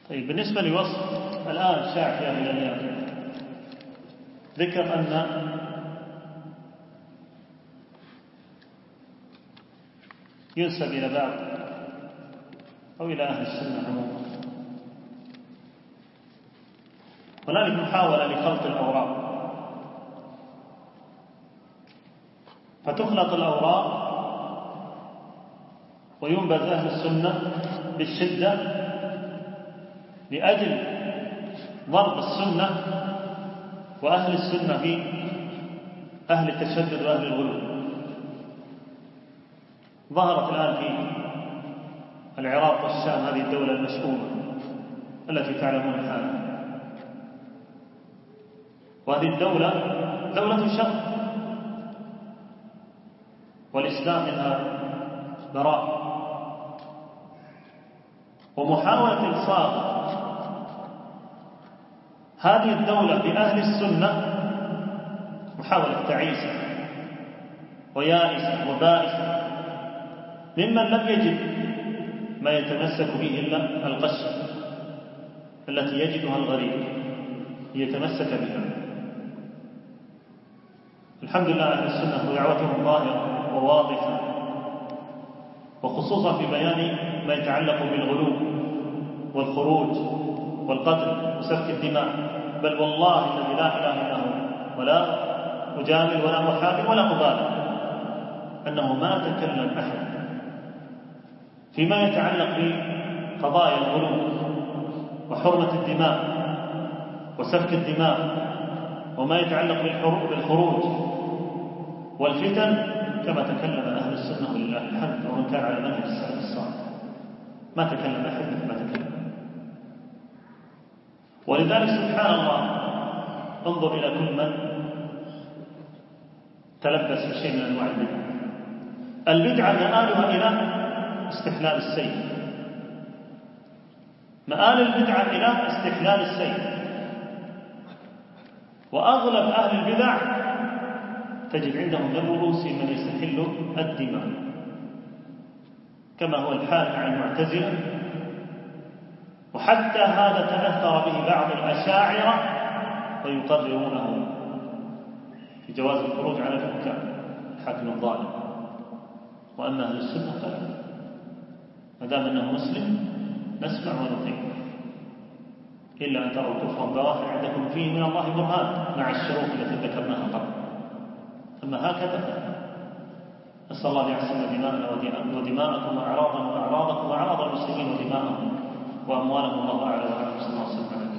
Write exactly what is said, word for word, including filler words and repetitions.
طيب بالنسبة لوصف الآن الشائع في هذه الأيام، ذكر أن ينسب إلى بعض أو إلى أهل السنة عموما هنالك محاولة لخلط الأوراق، فتخلط الأوراق وينبذ أهل السنة بالشدة لأجل ضرب السنة وأهل السنة في أهل التشدد وأهل الغلو. ظهرت الآن في العراق والشام هذه الدولة المشؤومة التي تعلمون حالها، وهذه الدولة دولة شر والإسلام منها براء، ومحاولة إلصاق هذه الدولة بأهل السنة محاولة تعيسة ويائسة وبائسة ممن لم يجد ما يتمسك به إلا القشة التي يجدها الغريب ليتمسك بها. الحمد لله أهل السنة ودعوتهم ظاهرة وواضحة، وخصوصا في بيان ما يتعلق بالغلو والخروج والقتل وسفك الدماء، بل والله الذي لا إله إلا هو، ولا أجامل ولا أحابي ولا أبالغ أنه ما تكلم أحد فيما يتعلق بقضايا الغلو وحرمة الدماء وسفك الدماء وما يتعلق بالخروج والفتن كما تكلم أهل السنة ولله الحمد، ومن كان على منهج السلف الصالح ما تكلم أحد مثل ما تكلم. ولذلك سبحان الله انظر إلى كل من تلبس بشيء من أنواع البدع. البدعة مآلها إلى استحلال السيف، مآل البدعة إلى استحلال السيف، وأغلب أهل البدع تجد عندهم من رؤوسهم من يستحل الدماء، كما هو الحال مع المعتزلة، وحتى هذا تأثر به بعض الأشاعرة ويقررونه في جواز الخروج على الحكام الحاكم الظالم. وأما أهل السنة فلا، ما دام أنه مسلم نسمع ونطيع، إلا أن تروا كفرا بواحا عندكم فيه من الله برهان مع الشروط التي ذكرناها قبل. أما هكذا نسأل الله يعصم دماءنا ودماءكم وأعراضنا وأعراضكم وأعراض المسلمين ودماءهم وأموالهم، والله أعلم وأعلم. صلى الله عليه وسلم.